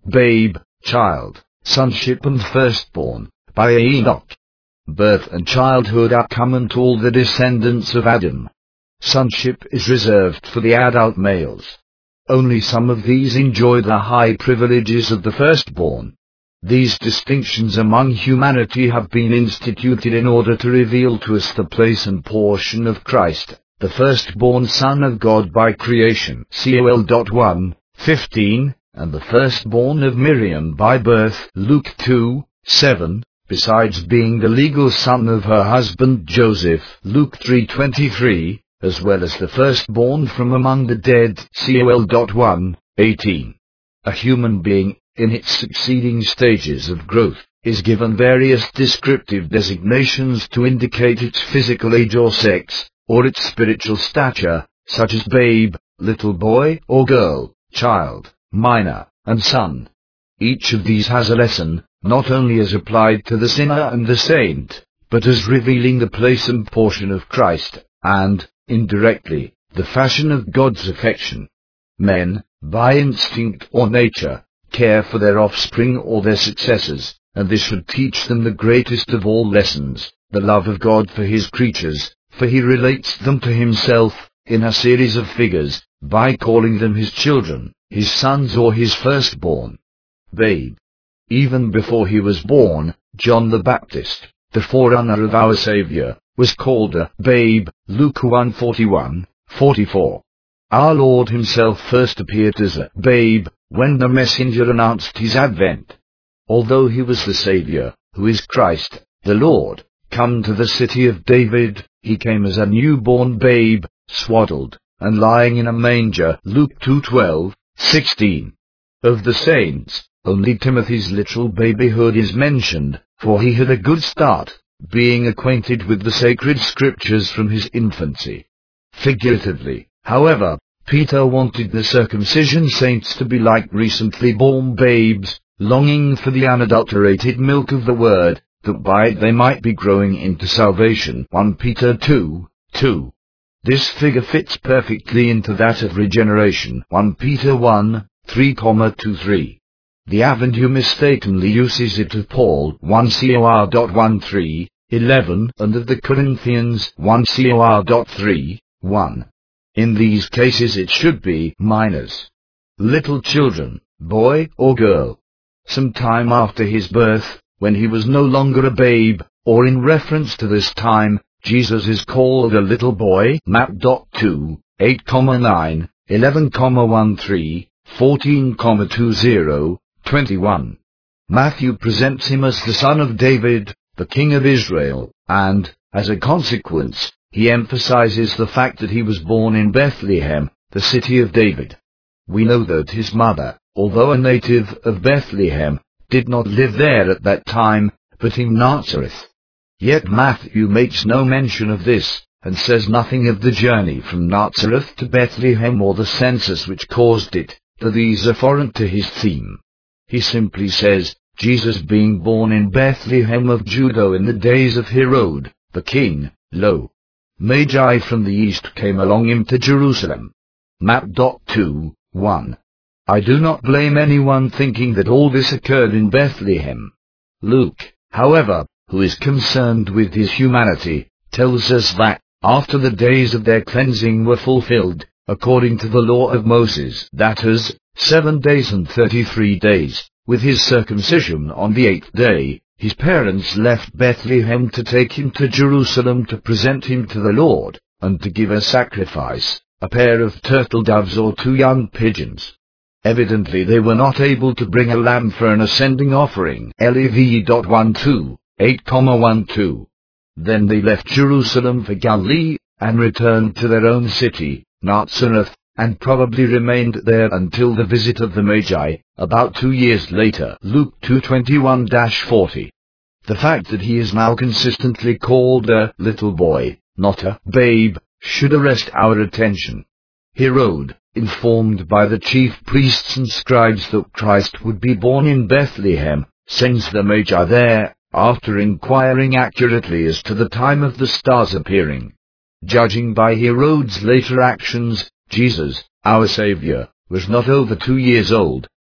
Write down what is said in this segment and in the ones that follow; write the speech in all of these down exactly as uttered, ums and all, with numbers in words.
babe, child, sonship and firstborn, by Enoch. Birth and childhood are common to all the descendants of Adam. Sonship is reserved for the adult males. Only some of these enjoy the high privileges of the firstborn. These distinctions among humanity have been instituted in order to reveal to us the place and portion of Christ, the firstborn Son of God by creation, Col one fifteen, and the firstborn of Miriam by birth, Luke two seven, besides being the legal son of her husband Joseph, Luke three twenty-three, as well as the firstborn from among the dead, Col one eighteen. A human being, in its succeeding stages of growth, is given various descriptive designations to indicate its physical age or sex, or its spiritual stature, such as babe, little boy or girl, child, minor, and son. Each of these has a lesson, not only as applied to the sinner and the saint, but as revealing the place and portion of Christ, and, indirectly, the fashion of God's affection. Men, by instinct or nature, care for their offspring or their successors, and this should teach them the greatest of all lessons, the love of God for his creatures, for he relates them to himself, in a series of figures, by calling them his children, his sons or his firstborn. Babe. Even before he was born, John the Baptist, the forerunner of our Saviour, was called a babe, Luke one forty-one forty-four. Our Lord himself first appeared as a babe, when the messenger announced his advent. Although he was the Saviour, who is Christ, the Lord, come to the city of David, he came as a newborn babe, swaddled, and lying in a manger, Luke two twelve sixteen. Of the saints, only Timothy's literal babyhood is mentioned, for he had a good start, being acquainted with the sacred scriptures from his infancy. Figuratively, however, Peter wanted the circumcision saints to be like recently born babes, longing for the unadulterated milk of the word, that by it they might be growing into salvation. First Peter two two. This figure fits perfectly into that of regeneration. First Peter one three to three. The Avenue mistakenly uses it of Paul, First Cor one three eleven, and of the Corinthians, First Cor three one. In these cases it should be minors. Little children, boy or girl. Some time after his birth, when he was no longer a babe, or in reference to this time, Jesus is called a little boy, Matt two eight nine, eleven thirteen, fourteen twenty, twenty-one. Matthew presents him as the son of David, the king of Israel, and, as a consequence, he emphasizes the fact that he was born in Bethlehem, the city of David. We know that his mother, although a native of Bethlehem, did not live there at that time, but in Nazareth. Yet Matthew makes no mention of this, and says nothing of the journey from Nazareth to Bethlehem or the census which caused it, for these are foreign to his theme. He simply says, Jesus being born in Bethlehem of Judah in the days of Herod, the king, lo, Magi from the east came along him to Jerusalem. Matt two one. I do not blame anyone thinking that all this occurred in Bethlehem. Luke, however, who is concerned with his humanity, tells us that, after the days of their cleansing were fulfilled, according to the law of Moses, that is, seven days and thirty-three days, with his circumcision on the eighth day, his parents left Bethlehem to take him to Jerusalem to present him to the Lord, and to give a sacrifice, a pair of turtle doves or two young pigeons. Evidently they were not able to bring a lamb for an ascending offering, Lev one two eight one two. Then they left Jerusalem for Galilee, and returned to their own city, Nazareth, and probably remained there until the visit of the Magi, about two years later, Luke two twenty-one to forty. The fact that he is now consistently called a little boy, not a babe, should arrest our attention. Herod, informed by the chief priests and scribes that Christ would be born in Bethlehem, sends the Magi there, after inquiring accurately as to the time of the star's appearing. Judging by Herod's later actions, Jesus, our Saviour, was not over two years old,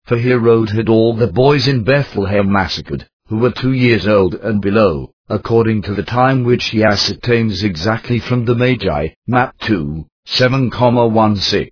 for Herod had all the boys in Bethlehem massacred, who were two years old and below, according to the time which he ascertains exactly from the Magi, map two, seven, sixteen.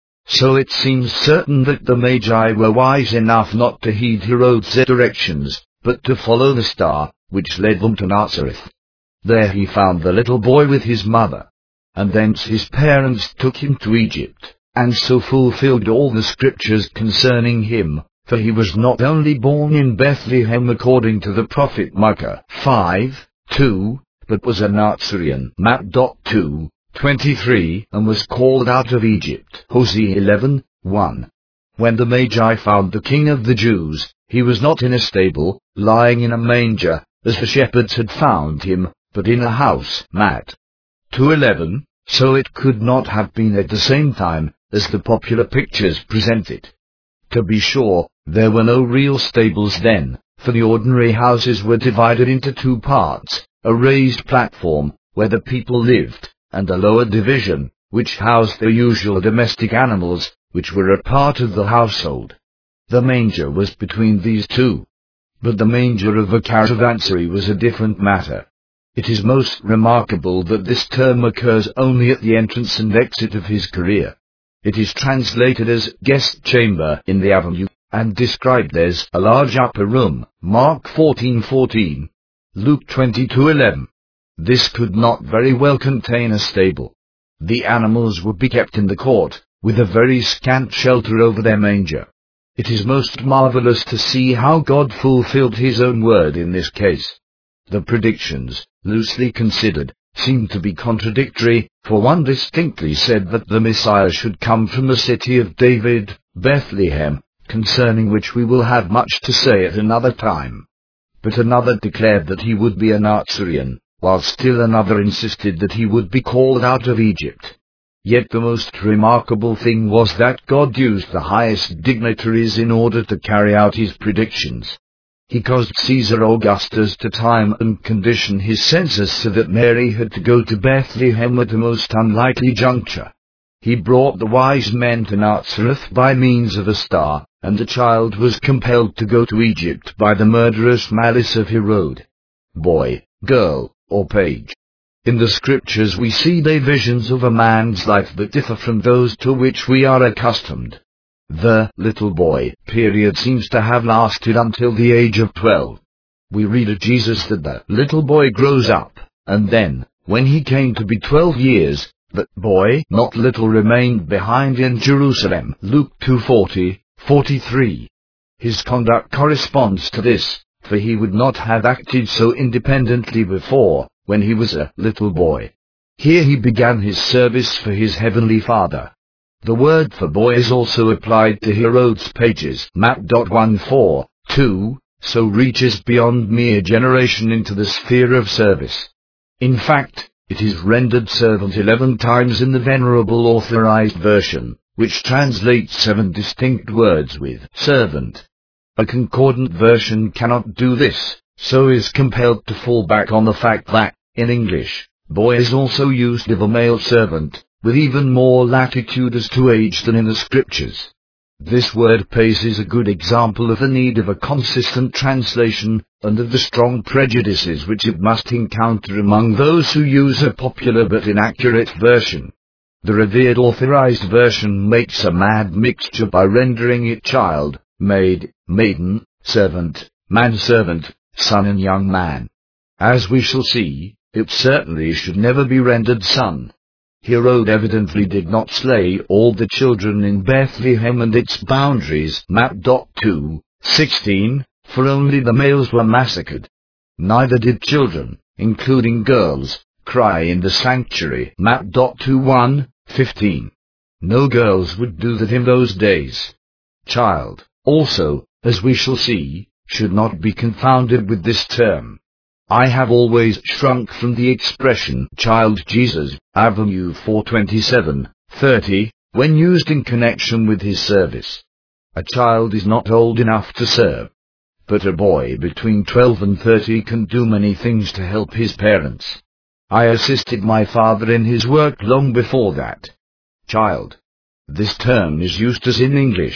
So it seems certain that the Magi were wise enough not to heed Herod's directions, but to follow the star, which led them to Nazareth. There he found the little boy with his mother, and thence his parents took him to Egypt, and so fulfilled all the scriptures concerning him, for he was not only born in Bethlehem according to the prophet Micah five, two, but was a Nazarene, map two, twenty-three, and was called out of Egypt, Hosea eleven, one. When the Magi found the King of the Jews, he was not in a stable, lying in a manger, as the shepherds had found him, but in a house, Matt two eleven, so it could not have been at the same time, as the popular pictures present it. To be sure, there were no real stables then, for the ordinary houses were divided into two parts, a raised platform, where the people lived, and a lower division, which housed their usual domestic animals, which were a part of the household. The manger was between these two. But the manger of a caravansary was a different matter. It is most remarkable that this term occurs only at the entrance and exit of his career. It is translated as guest chamber in the avenue, and described as a large upper room, Mark fourteen fourteen, Luke twenty-two eleven. This could not very well contain a stable. The animals would be kept in the court, with a very scant shelter over their manger. It is most marvelous to see how God fulfilled his own word in this case. The predictions, loosely considered, seem to be contradictory, for one distinctly said that the Messiah should come from the city of David, Bethlehem, concerning which we will have much to say at another time. But another declared that he would be a Nazarene, while still another insisted that he would be called out of Egypt. Yet the most remarkable thing was that God used the highest dignitaries in order to carry out his predictions. He caused Caesar Augustus to time and condition his census so that Mary had to go to Bethlehem at a most unlikely juncture. He brought the wise men to Nazareth by means of a star, and the child was compelled to go to Egypt by the murderous malice of Herod. Boy, girl, or page. In the scriptures we see the visions of a man's life that differ from those to which we are accustomed. The little boy period seems to have lasted until the age of twelve. We read of Jesus that the little boy grows up, and then, when he came to be twelve years, that boy not little remained behind in Jerusalem. Luke two forty, forty-three. His conduct corresponds to this, for he would not have acted so independently before, when he was a little boy. Here he began his service for his heavenly Father. The word for boy is also applied to Herod's pages, map one four two, so reaches beyond mere generation into the sphere of service. In fact, it is rendered servant eleven times in the Venerable Authorized Version, which translates seven distinct words with servant. A concordant version cannot do this, so is compelled to fall back on the fact that, in English, boy is also used of a male servant, with even more latitude as to age than in the scriptures. This word pays is a good example of the need of a consistent translation, and of the strong prejudices which it must encounter among those who use a popular but inaccurate version. The revered Authorized Version makes a mad mixture by rendering it child, maid, maiden, servant, manservant, son and young man. As we shall see, it certainly should never be rendered son. Herod evidently did not slay all the children in Bethlehem and its boundaries, map two, sixteen, for only the males were massacred. Neither did children, including girls, cry in the sanctuary, map two one, fifteen. No girls would do that in those days. Child, also, as we shall see, should not be confounded with this term. I have always shrunk from the expression child Jesus, Avenue four twenty-seven, thirty, when used in connection with his service. A child is not old enough to serve. But a boy between twelve and thirty can do many things to help his parents. I assisted my father in his work long before that. Child. This term is used as in English,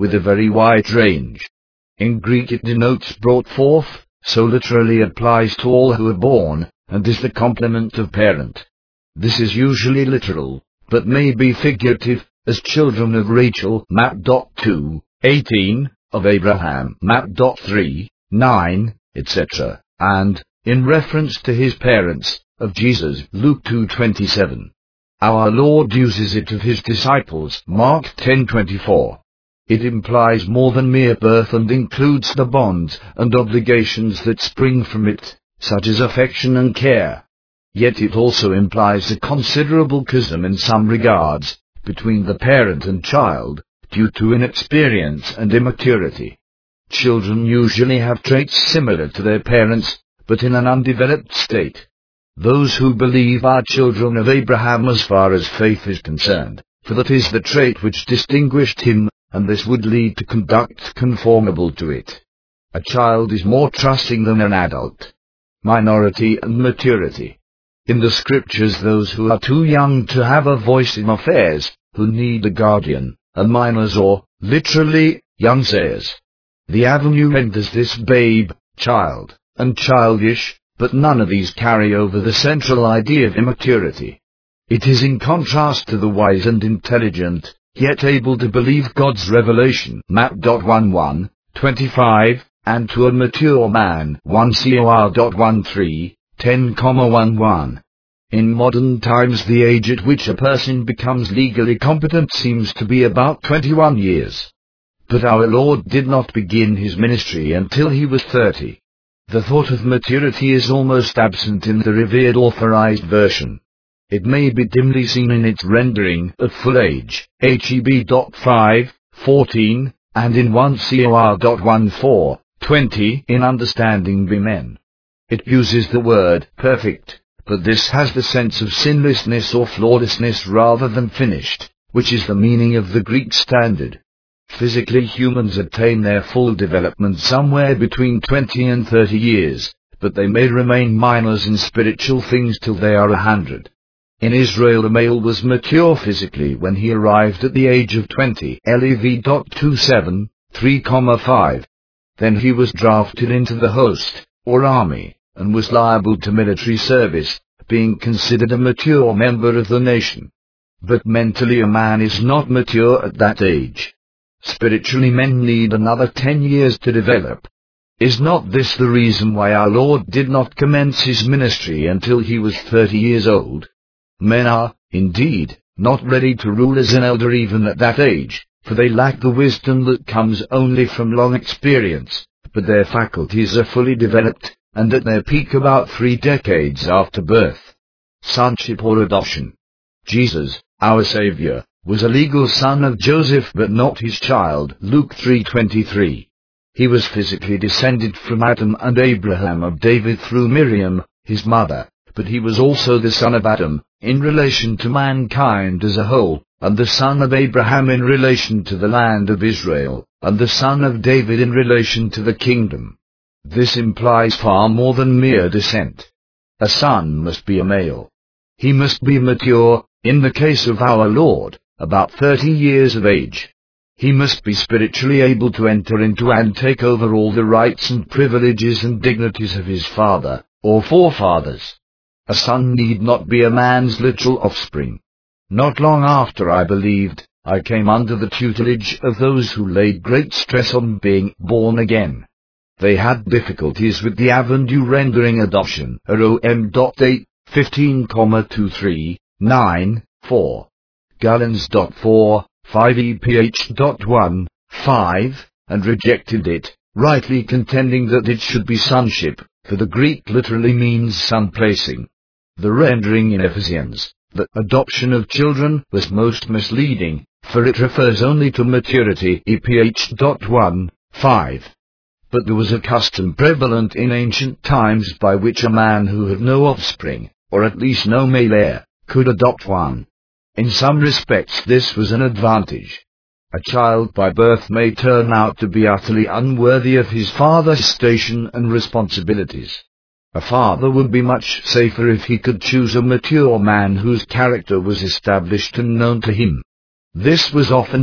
with a very wide range. In Greek it denotes brought forth, so literally applies to all who are born, and is the complement of parent. This is usually literal, but may be figurative, as children of Rachel map two, eighteen, of Abraham map three, nine, et cetera, and, in reference to his parents, of Jesus Luke two twenty-seven. Our Lord uses it of his disciples Mark ten twenty-four. It implies more than mere birth and includes the bonds and obligations that spring from it, such as affection and care. Yet it also implies a considerable chasm in some regards, between the parent and child, due to inexperience and immaturity. Children usually have traits similar to their parents, but in an undeveloped state. Those who believe are children of Abraham as far as faith is concerned, for that is the trait which distinguished him, and this would lead to conduct conformable to it. A child is more trusting than an adult. Minority and maturity. In the scriptures, those who are too young to have a voice in affairs, who need a guardian, are minors or, literally, young sayers. The avenue renders this babe, child, and childish, but none of these carry over the central idea of immaturity. It is in contrast to the wise and intelligent, yet able to believe God's revelation map eleven, twenty-five, and to a mature man one Cor thirteen, ten, eleven. In modern times the age at which a person becomes legally competent seems to be about twenty-one years. But our Lord did not begin his ministry until he was thirty. The thought of maturity is almost absent in the revered Authorized Version. It may be dimly seen in its rendering of full age, Heb five, fourteen, and in one Cor fourteen, twenty in Understanding B Men. It uses the word perfect, but this has the sense of sinlessness or flawlessness rather than finished, which is the meaning of the Greek standard. Physically, humans attain their full development somewhere between twenty and thirty years, but they may remain minors in spiritual things till they are a hundred. In Israel, a male was mature physically when he arrived at the age of twenty, Lev twenty-seven, three, five. Then he was drafted into the host, or army, and was liable to military service, being considered a mature member of the nation. But mentally a man is not mature at that age. Spiritually men need another ten years to develop. Is not this the reason why our Lord did not commence his ministry until he was thirty years old? Men are, indeed, not ready to rule as an elder even at that age, for they lack the wisdom that comes only from long experience, but their faculties are fully developed, and at their peak about three decades after birth. Sonship or adoption. Jesus, our Savior, was a legal son of Joseph but not his child, Luke three twenty-three. He was physically descended from Adam and Abraham of David through Miriam, his mother, but he was also the son of Adam, in relation to mankind as a whole, and the son of Abraham in relation to the land of Israel, and the son of David in relation to the kingdom. This implies far more than mere descent. A son must be a male. He must be mature, in the case of our Lord, about thirty years of age. He must be spiritually able to enter into and take over all the rights and privileges and dignities of his father, or forefathers. A son need not be a man's literal offspring. Not long after I believed, I came under the tutelage of those who laid great stress on being born again. They had difficulties with the avenue rendering adoption, R O M eight, fifteen, twenty-three, nine, four. Gallons four, five E P H one, five, and rejected it, rightly contending that it should be sonship, for the Greek literally means son placing. The rendering in Ephesians, the adoption of children, was most misleading, for it refers only to maturity, E P H one, five. But there was a custom prevalent in ancient times by which a man who had no offspring, or at least no male heir, could adopt one. In some respects this was an advantage. A child by birth may turn out to be utterly unworthy of his father's station and responsibilities. A father would be much safer if he could choose a mature man whose character was established and known to him. This was often done,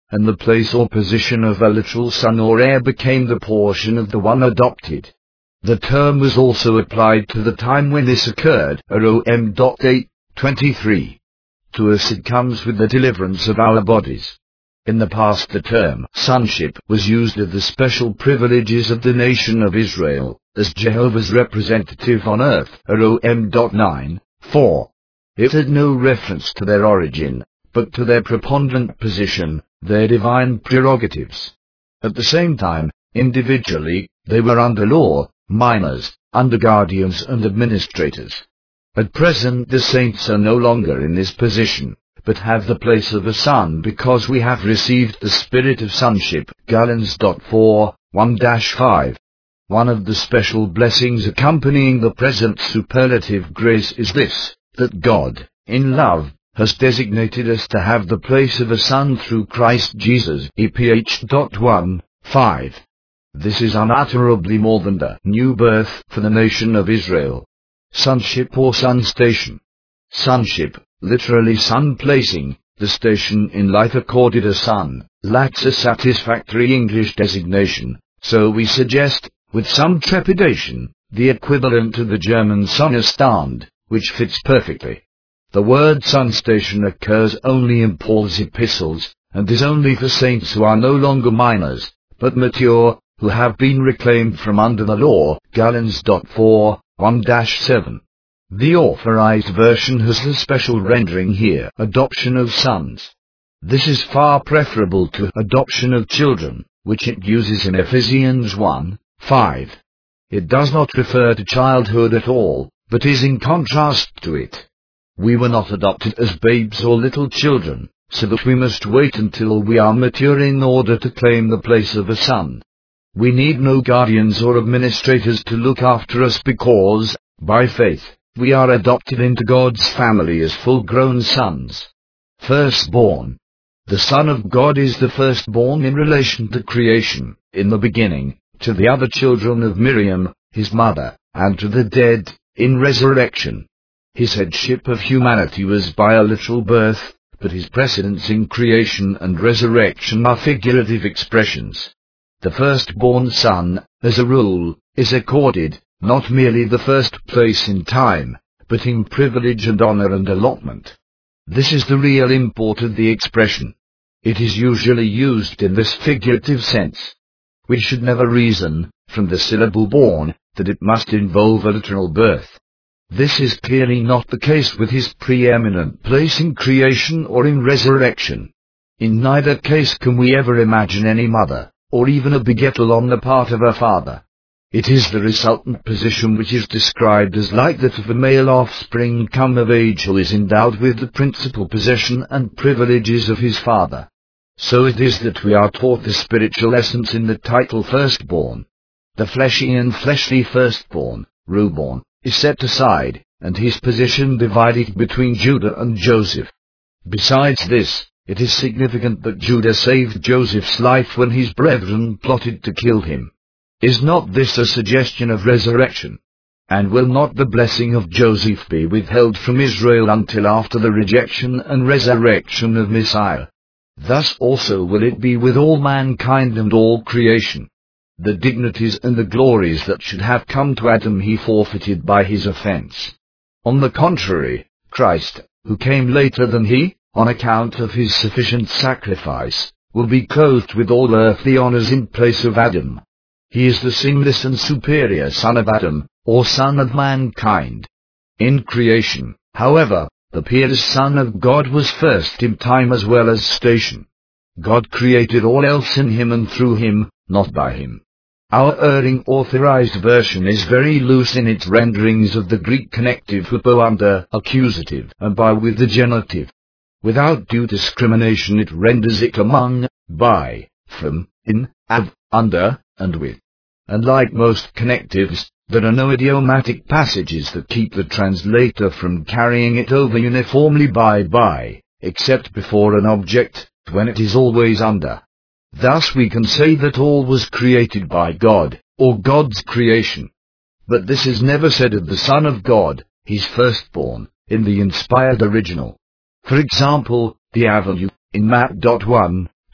and the place or position of a literal son or heir became the portion of the one adopted. The term was also applied to the time when this occurred, Rom. eight twenty-three. To us it comes with the deliverance of our bodies. In the past the term sonship was used of the special privileges of the nation of Israel, as Jehovah's representative on earth, Rom. nine four. It had no reference to their origin, but to their preponderant position, their divine prerogatives. At the same time, individually, they were under law, minors, under guardians and administrators. At present the saints are no longer in this position, but have the place of a son because we have received the spirit of sonship. Galatians four one to five. One of the special blessings accompanying the present superlative grace is this, that God, in love, has designated us to have the place of a son through Christ Jesus. E P H one five. This is unutterably more than the new birth for the nation of Israel. Sonship or son station. Sonship, literally son placing, the station in life accorded a son, lacks a satisfactory English designation, so we suggest, with some trepidation, the equivalent to the German Sonnestand, which fits perfectly. The word son station occurs only in Paul's epistles, and is only for saints who are no longer minors, but mature, who have been reclaimed from under the law. Galatians four one to seven. The Authorized Version has the special rendering here, adoption of sons. This is far preferable to adoption of children, which it uses in Ephesians one five. It does not refer to childhood at all, but is in contrast to it. We were not adopted as babes or little children, so that we must wait until we are mature in order to claim the place of a son. We need no guardians or administrators to look after us because, by faith, we are adopted into God's family as full-grown sons. Firstborn. The Son of God is the firstborn in relation to creation, in the beginning, to the other children of Miriam, his mother, and to the dead, in resurrection. His headship of humanity was by a literal birth, but his precedence in creation and resurrection are figurative expressions. The firstborn son, as a rule, is accorded, not merely the first place in time, but in privilege and honor and allotment. This is the real import of the expression. It is usually used in this figurative sense. We should never reason, from the syllable born, that it must involve a literal birth. This is clearly not the case with his preeminent place in creation or in resurrection. In neither case can we ever imagine any mother, or even a begettal on the part of a father. It is the resultant position which is described as like that of a male offspring come of age who is endowed with the principal possession and privileges of his father. So it is that we are taught the spiritual essence in the title firstborn. The fleshy and fleshly firstborn, Reuben, is set aside, and his position divided between Judah and Joseph. Besides this, it is significant that Judah saved Joseph's life when his brethren plotted to kill him. Is not this a suggestion of resurrection? And will not the blessing of Joseph be withheld from Israel until after the rejection and resurrection of Messiah? Thus also will it be with all mankind and all creation. The dignities and the glories that should have come to Adam he forfeited by his offense. On the contrary, Christ, who came later than he, on account of his sufficient sacrifice, will be clothed with all earthly honors in place of Adam. He is the sinless and superior son of Adam, or son of mankind. In creation, however, the peerless Son of God was first in time as well as station. God created all else in him and through him, not by him. Our erring Authorized Version is very loose in its renderings of the Greek connective hupo under accusative and by with the genitive. Without due discrimination it renders it among, by, from, in, av, under, and with. And like most connectives, there are no idiomatic passages that keep the translator from carrying it over uniformly by by, except before an object, when it is always under. Thus we can say that all was created by God, or God's creation. But this is never said of the Son of God, his firstborn, in the inspired original. For example, the avenue, in Matt one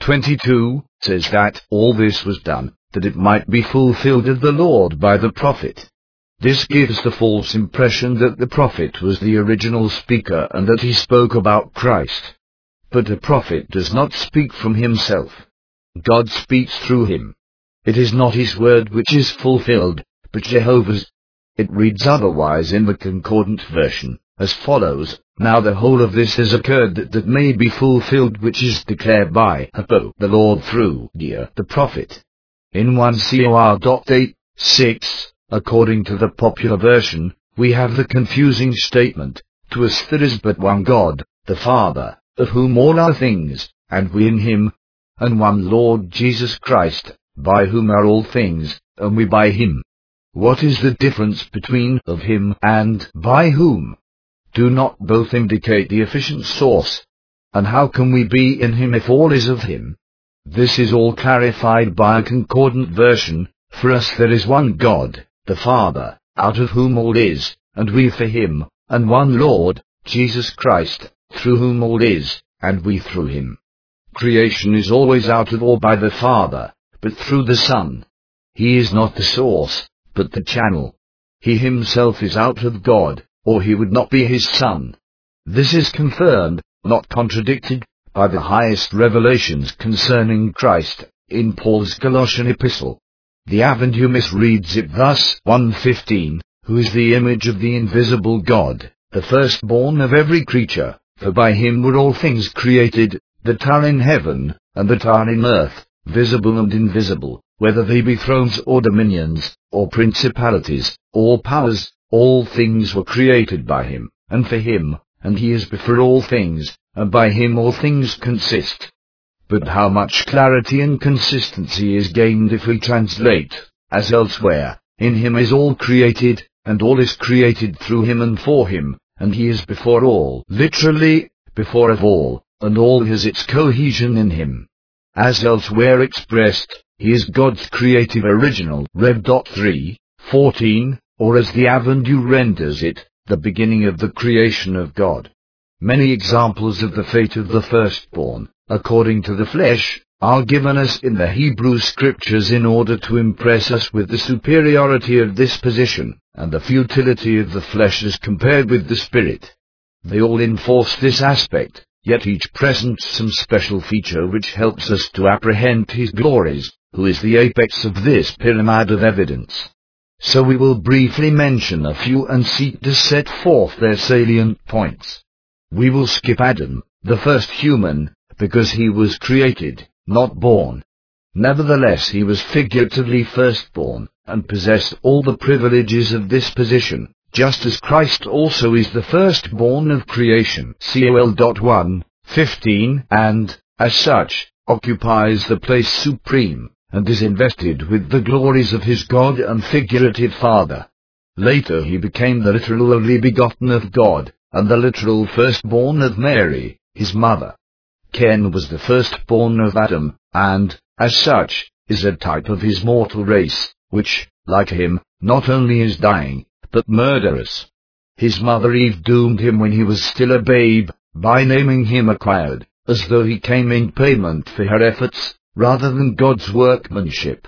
twenty-two, says that all this was done, that it might be fulfilled of the Lord by the prophet. This gives the false impression that the prophet was the original speaker and that he spoke about Christ. But a prophet does not speak from himself. God speaks through him. It is not his word which is fulfilled, but Jehovah's. It reads otherwise in the Concordant version, as follows: Now the whole of this has occurred that that may be fulfilled which is declared by Habo the Lord through Dia the prophet. In First Cor eight six, according to the popular version, we have the confusing statement, to us there is but one God, the Father, of whom all are things, and we in him, and one Lord Jesus Christ, by whom are all things, and we by him. What is the difference between of him and by whom? Do not both indicate the efficient source? And how can we be in him if all is of him? This is all clarified by a concordant version. For us there is one God, the Father, out of whom all is, and we for him, and one Lord, Jesus Christ, through whom all is, and we through him. Creation is always out of or by the Father, but through the Son. He is not the source, but the channel. He himself is out of God, or he would not be his Son. This is confirmed, not contradicted, by the highest revelations concerning Christ, in Paul's Colossian epistle. The Avenue misreads it thus: one fifteen, who is the image of the invisible God, the firstborn of every creature, for by him were all things created, that are in heaven, and that are in earth, visible and invisible, whether they be thrones or dominions, or principalities, or powers. All things were created by him, and for him, and he is before all things, and by him all things consist. But how much clarity and consistency is gained if we translate, as elsewhere, in him is all created, and all is created through him and for him, and he is before all, literally, before of all, and all has its cohesion in him. As elsewhere expressed, he is God's creative original, Rev three fourteen, or as the Avenue renders it, the beginning of the creation of God. Many examples of the fate of the firstborn, according to the flesh, are given us in the Hebrew Scriptures in order to impress us with the superiority of this position, and the futility of the flesh as compared with the Spirit. They all enforce this aspect, yet each presents some special feature which helps us to apprehend his glories, who is the apex of this pyramid of evidence. So we will briefly mention a few and seek to set forth their salient points. We will skip Adam, the first human, because he was created, not born. Nevertheless he was figuratively firstborn, and possessed all the privileges of this position, just as Christ also is the firstborn of creation, Col one fifteen, and, as such, occupies the place supreme, and is invested with the glories of his God and figurative Father. Later he became the literal only begotten of God, and the literal firstborn of Mary, his mother. Cain was the firstborn of Adam, and, as such, is a type of his mortal race, which, like him, not only is dying, but murderous. His mother Eve doomed him when he was still a babe, by naming him acquired, as though he came in payment for her efforts, rather than God's workmanship.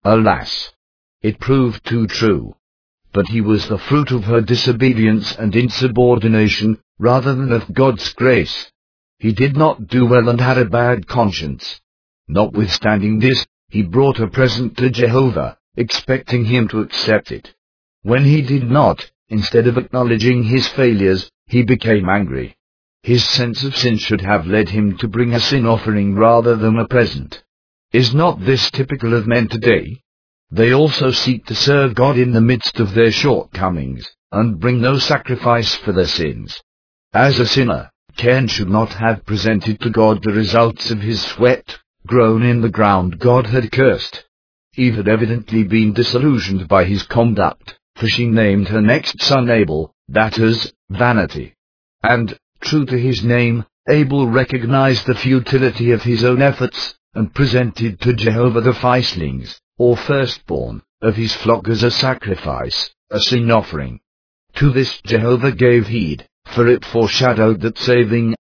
Alas! It proved too true. But he was the fruit of her disobedience and insubordination, rather than of God's grace. He did not do well and had a bad conscience. Notwithstanding this, he brought a present to Jehovah, expecting him to accept it. When he did not, instead of acknowledging his failures, he became angry. His sense of sin should have led him to bring a sin offering rather than a present. Is not this typical of men today? They also seek to serve God in the midst of their shortcomings, and bring no sacrifice for their sins. As a sinner, Cain should not have presented to God the results of his sweat, grown in the ground God had cursed. Eve had evidently been disillusioned by his conduct, for she named her next son Abel, that is, vanity. And, true to his name, Abel recognized the futility of his own efforts, and presented to Jehovah the firstlings, or firstborn, of his flock as a sacrifice, a sin offering. To this Jehovah gave heed, for it foreshadowed that saving,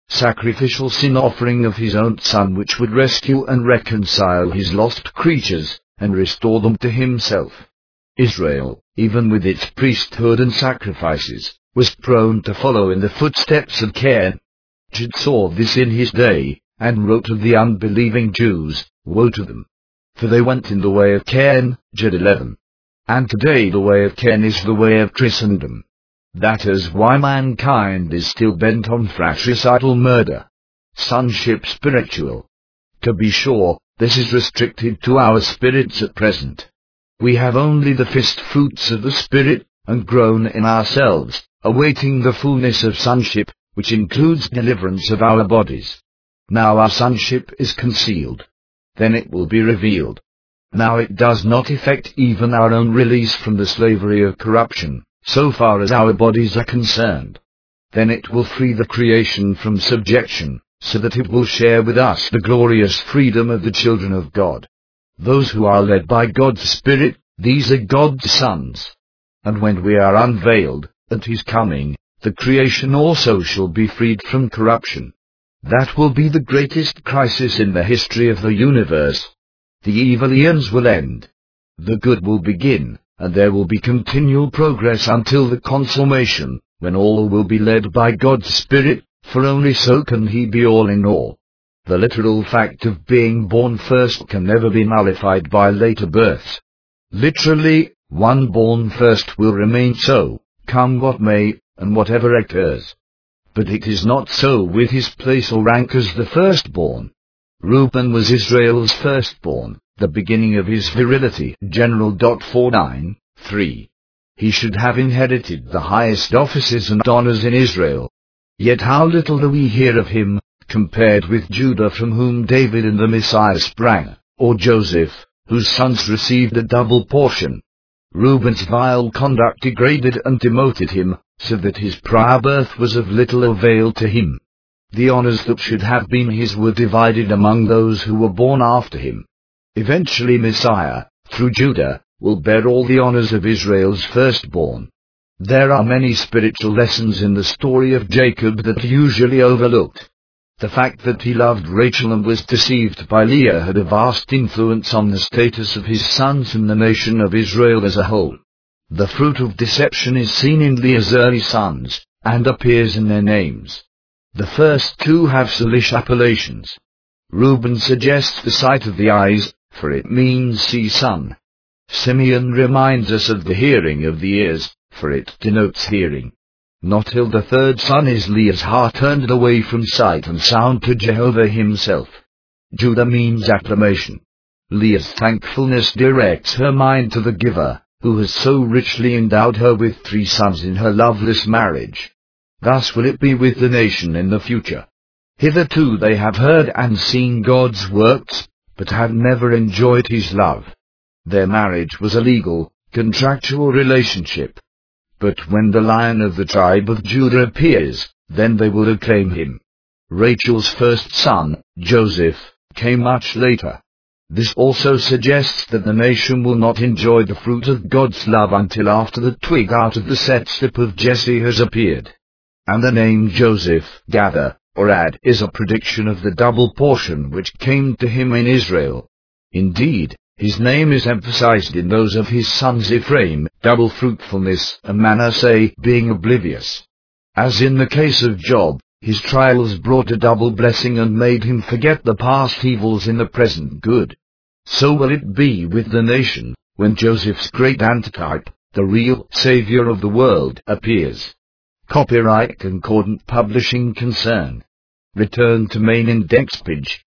sacrificial sin offering of his own Son, which would rescue and reconcile his lost creatures, and restore them to himself. Israel, even with its priesthood and sacrifices, was prone to follow in the footsteps of Cain. Jude saw this in his day, and wrote of the unbelieving Jews, "Woe to them! For they went in the way of Cain," Jude eleven. And today the way of Cain is the way of Christendom. That is why mankind is still bent on fratricidal murder. Sonship spiritual. To be sure, this is restricted to our spirits at present. We have only the first fruits of the Spirit, and groan in ourselves, awaiting the fullness of sonship, which includes deliverance of our bodies. Now our sonship is concealed. Then it will be revealed. Now it does not effect even our own release from the slavery of corruption, so far as our bodies are concerned. Then it will free the creation from subjection, so that it will share with us the glorious freedom of the children of God. Those who are led by God's Spirit, these are God's sons. And when we are unveiled, at his coming, the creation also shall be freed from corruption. That will be the greatest crisis in the history of the universe. The evil eons will end. The good will begin, and there will be continual progress until the consummation, when all will be led by God's Spirit, for only so can he be all in all. The literal fact of being born first can never be nullified by later births. Literally, one born first will remain so, come what may, and whatever occurs. But it is not so with his place or rank as the firstborn. Reuben was Israel's firstborn, the beginning of his virility. General forty-nine, three. He should have inherited the highest offices and honors in Israel. Yet how little do we hear of him, compared with Judah, from whom David and the Messiah sprang, or Joseph, whose sons received a double portion. Reuben's vile conduct degraded and demoted him, so that his prior birth was of little avail to him. The honors that should have been his were divided among those who were born after him. Eventually Messiah, through Judah, will bear all the honors of Israel's firstborn. There are many spiritual lessons in the story of Jacob that are usually overlooked. The fact that he loved Rachel and was deceived by Leah had a vast influence on the status of his sons and the nation of Israel as a whole. The fruit of deception is seen in Leah's early sons, and appears in their names. The first two have Salish appellations. Reuben suggests the sight of the eyes, for it means see son. Simeon reminds us of the hearing of the ears, for it denotes hearing. Not till the third son is Leah's heart turned away from sight and sound to Jehovah himself. Judah means acclamation. Leah's thankfulness directs her mind to the giver, who has so richly endowed her with three sons in her loveless marriage. Thus will it be with the nation in the future. Hitherto they have heard and seen God's works, but have never enjoyed his love. Their marriage was a legal, contractual relationship. But when the Lion of the tribe of Judah appears, then they will acclaim him. Rachel's first son, Joseph, came much later. This also suggests that the nation will not enjoy the fruit of God's love until after the twig out of the set slip of Jesse has appeared. And the name Joseph, gather, or add, is a prediction of the double portion which came to him in Israel. Indeed, his name is emphasized in those of his sons Ephraim, double fruitfulness, and Manasseh, being oblivious. As in the case of Job, his trials brought a double blessing and made him forget the past evils in the present good. So will it be with the nation, when Joseph's great antitype, the real Savior of the world, appears. Copyright Concordant Publishing Concern. Return to main index page.